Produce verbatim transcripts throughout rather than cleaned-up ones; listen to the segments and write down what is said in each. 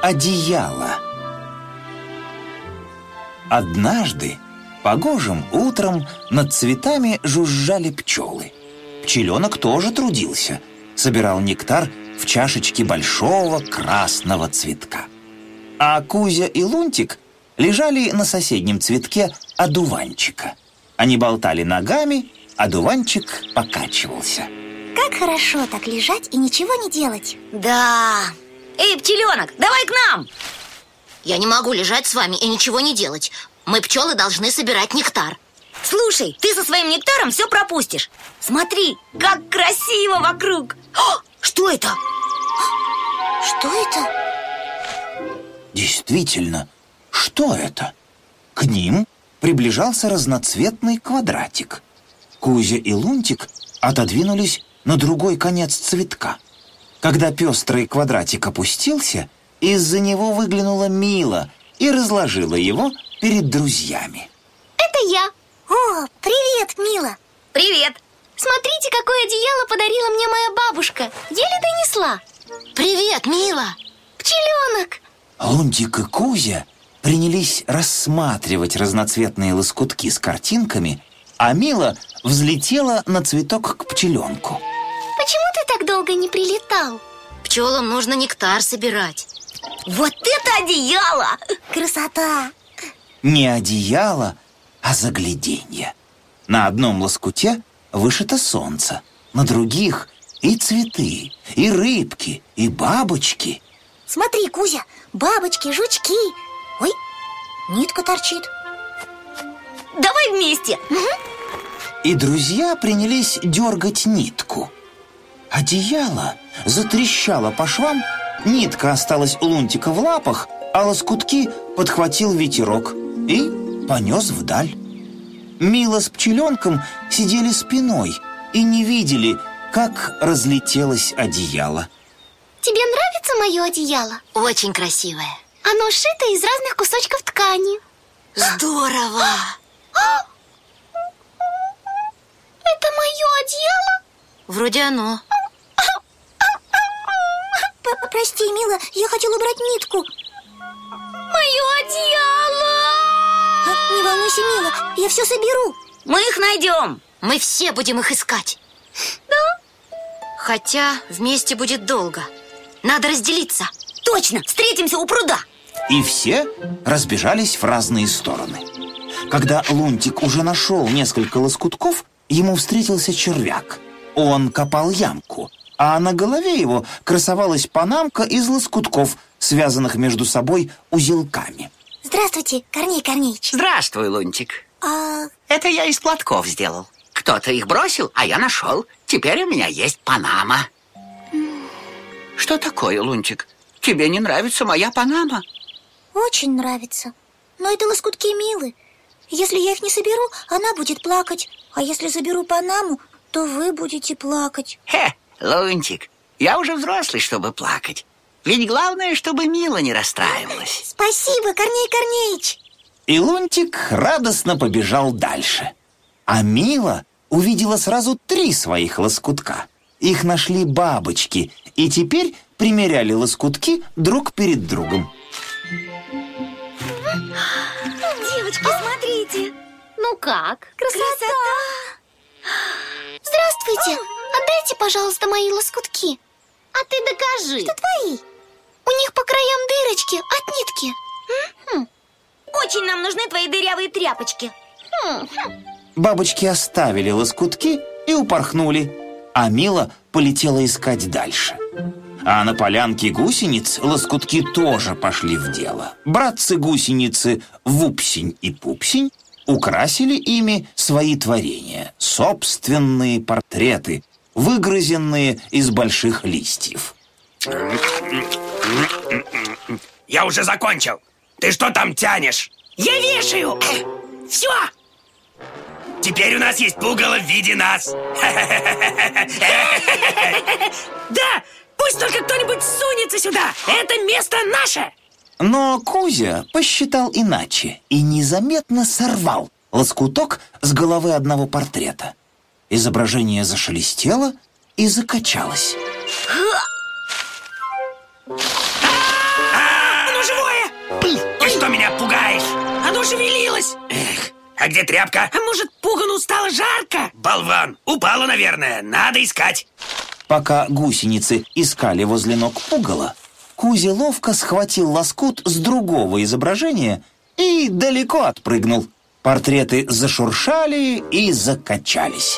одеяло. Однажды погожим утром над цветами жужжали пчелы. Пчеленок тоже трудился, собирал нектар в чашечке большого красного цветка. А Кузя и Лунтик лежали на соседнем цветке одуванчика. Они болтали ногами, одуванчик покачивался. Как хорошо так лежать и ничего не делать. Да. Эй, пчеленок, давай к нам. Я не могу лежать с вами и ничего не делать. Мы, пчелы, должны собирать нектар. Слушай, ты со своим нектаром все пропустишь. Смотри, как красиво вокруг. О, что это? Что это? Действительно, что это? К ним приближался разноцветный квадратик. Кузя и Лунтик отодвинулись на другой конец цветка. Когда пестрый квадратик опустился, из-за него выглянула Мила и разложила его перед друзьями. Это я. О, привет, Мила. Привет. Смотрите, какое одеяло подарила мне моя бабушка. Еле донесла. Привет, Мила. Пчеленок. Лунтик и Кузя принялись рассматривать разноцветные лоскутки с картинками, а Мила взлетела на цветок к пчеленку. Почему ты так долго не прилетал? Пчелам нужно нектар собирать. Вот это одеяло! Красота! Не одеяло, а загляденье. На одном лоскуте вышито солнце, на других и цветы, и рыбки, и бабочки. Смотри, Кузя, бабочки, жучки. Ой, нитка торчит. Давай вместе. И друзья принялись дергать нитку. Одеяло затрещало по швам, нитка осталась у Лунтика в лапах, а лоскутки подхватил ветерок и понес вдаль. Мила с пчеленком сидели спиной и не видели, как разлетелось одеяло. Тебе нравится мое одеяло? Очень красивое. Оно сшито из разных кусочков ткани. Здорово! Это мое одеяло? Вроде оно. П- Прости, Мила, я хотела убрать нитку. Мое одеяло! А, Не волнуйся, Мила, я все соберу. Мы их найдем. Мы все будем их искать. Да? Хотя вместе будет долго. Надо разделиться. Точно, встретимся у пруда. И все разбежались в разные стороны. Когда Лунтик уже нашел несколько лоскутков, ему встретился червяк. Он копал ямку, а на голове его красовалась панамка из лоскутков, связанных между собой узелками. Здравствуйте, Корней Корнеич. Здравствуй, Лунтик. А... Это я из платков сделал. Кто-то их бросил, а я нашел. Теперь у меня есть панама. Что такое, Лунтик? Тебе не нравится моя панама? Очень нравится. Но это лоскутки Милы. Если я их не соберу, она будет плакать. А если заберу панаму, то вы будете плакать. Хе, Лунтик, я уже взрослый, чтобы плакать. Ведь главное, чтобы Мила не расстраивалась. Спасибо, Корней Корнеич. И Лунтик радостно побежал дальше. А Мила увидела сразу три своих лоскутка. Их нашли бабочки, и теперь примеряли лоскутки друг перед другом. Девочки, смотрите. Ну как? Красота! Здравствуйте. Отдайте, пожалуйста, мои лоскутки. А ты докажи. Что твои? У них по краям дырочки от нитки. Хм. Очень нам нужны твои дырявые тряпочки. Хм. Бабочки оставили лоскутки и упорхнули, а Мила полетела искать дальше. А на полянке гусениц лоскутки тоже пошли в дело. Братцы-гусеницы Вупсень и Пупсень украсили ими свои творения, собственные портреты, выгрызенные из больших листьев. Я уже закончил. Ты что там тянешь? Я вешаю. Все. Теперь у нас есть пугало в виде нас. Да, пусть только кто-нибудь сунется сюда. Это место наше. Но Кузя посчитал иначе и незаметно сорвал лоскуток с головы одного портрета. Изображение зашелестело и закачалось. пошевелилась. Эх, а где тряпка? А может, пугану стало жарко? Болван, упала, наверное, надо искать. Пока гусеницы искали возле ног пугала, Кузя ловко схватил лоскут с другого изображения и далеко отпрыгнул. Портреты зашуршали и закачались.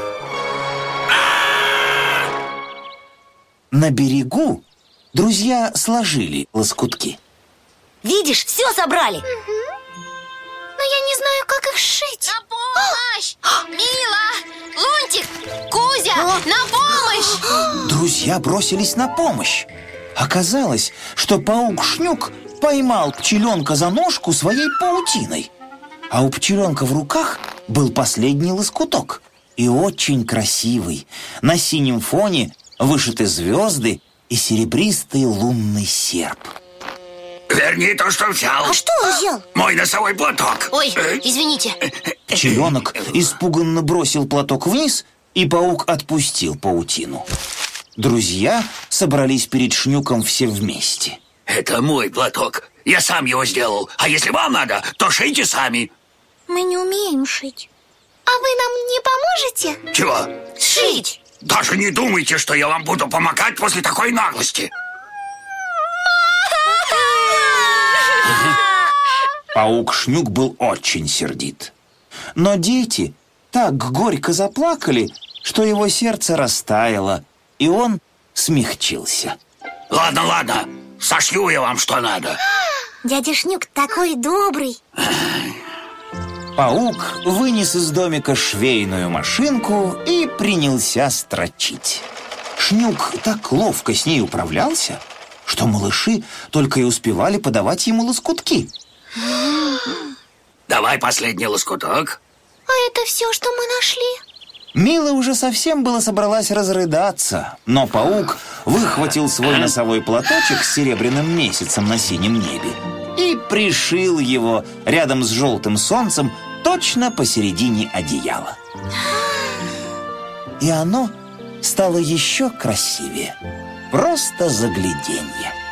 На берегу друзья сложили лоскутки. Видишь, все собрали. Но я не знаю, как их сшить. На помощь! Мила! Лунтик! Кузя! На помощь! Друзья бросились на помощь. Оказалось, что паук-шнюк поймал пчеленка за ножку своей паутиной. А у пчеленка в руках был последний лоскуток. И очень красивый. На синем фоне вышиты звезды и серебристый лунный серп. Верни то, что взял. А что он взял? Мой носовой платок. Ой, извините. Пчеленок испуганно бросил платок вниз, и паук отпустил паутину. Друзья собрались перед Шнюком все вместе. Это мой платок. Я сам его сделал. А если вам надо, то шейте сами. Мы не умеем шить. А вы нам не поможете? Чего? Шить! Даже не думайте, что я вам буду помогать после такой наглости. Паук-шнюк был очень сердит. Но дети так горько заплакали, что его сердце растаяло, и он смягчился. Ладно, ладно, сошью я вам что надо. Дядя Шнюк такой добрый. Паук вынес из домика швейную машинку и принялся строчить. Шнюк так ловко с ней управлялся, что малыши только и успевали подавать ему лоскутки. Давай последний лоскуток. А это все, что мы нашли? Мила уже совсем было собралась разрыдаться, но паук выхватил свой носовой платочек с серебряным месяцем на синем небе и пришил его рядом с желтым солнцем точно посередине одеяла. И оно стало еще красивее. Просто загляденье.